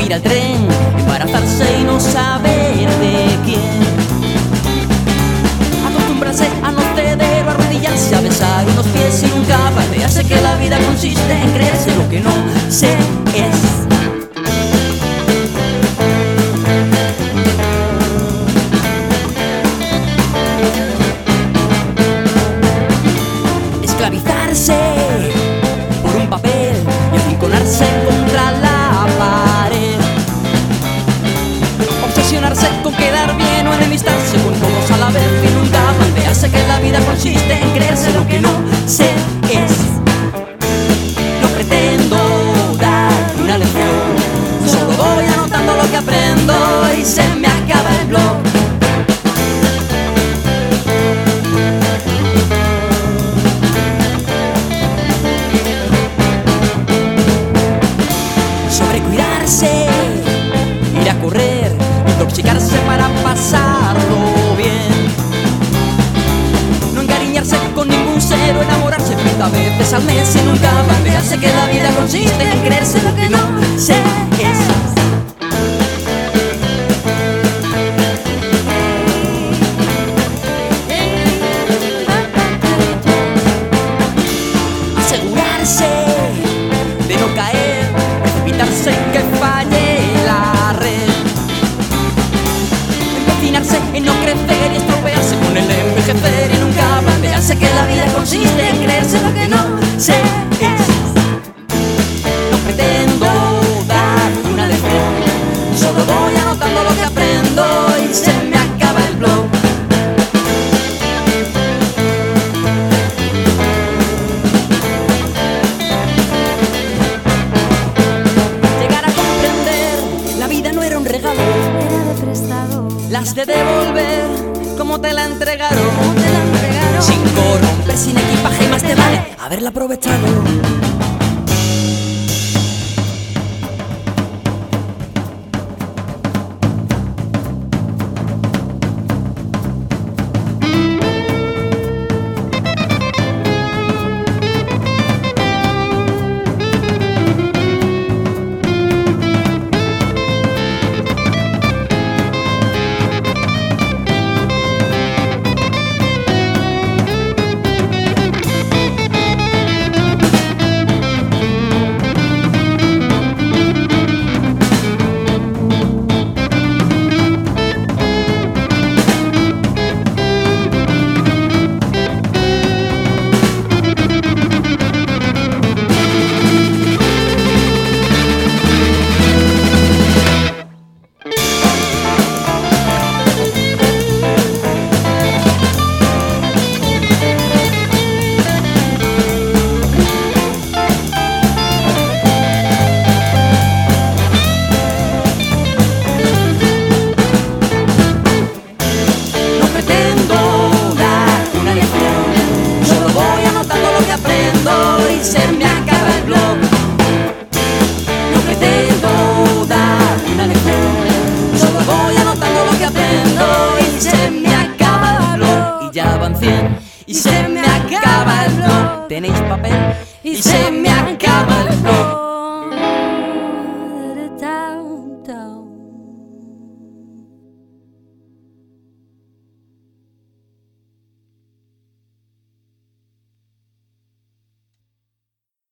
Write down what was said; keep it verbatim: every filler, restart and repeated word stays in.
subir al tren, embarazarse y no saber de quién. Acostumbrarse a no ceder o arrodillarse a besar unos pies y nunca plantearse que la vida consiste en creerse lo que no se es. Esclavizarse por un papel y arrinconarse contra la pared. Obsesionarse con quedar bien o enemistarse con todos a la vez y nunca plantearse que la vida consiste en creerse lo que no se es. No pretendo dar una lección, solo voy anotando lo que aprendo y se me acaba el blog. Sobrecuidarse, ir a correr, intoxicarse para pasarlo bien. No encariñarse con ningún ser o enamorarse treinta veces al mes y nunca plantearse que la vida consiste en creerse lo que no se es. Asegurarse de no caer, precipitarse en que falle la red. Empecinarse en no crecer y estropearse con el envejecer y nunca plantearse que la vida consiste en creerse lo que no se es. No pretendo dar una lección, solo voy anotando lo que aprendo y se me acaba el blog. Llegar a comprender, la vida no era un regalo, Era de prestado. las de devolver como te la entregaron, ¿Cómo te la entregaron? sin corromper, sin equipaje, más te vale haberla aprovechado. Se me acaba el blog. No pretendo dar una lección, solo voy anotando lo que aprendo y se me acaba el blog. Y ya van cien y se me acaba el blog. ¿Tenéis papel? Y se me acaba el blog.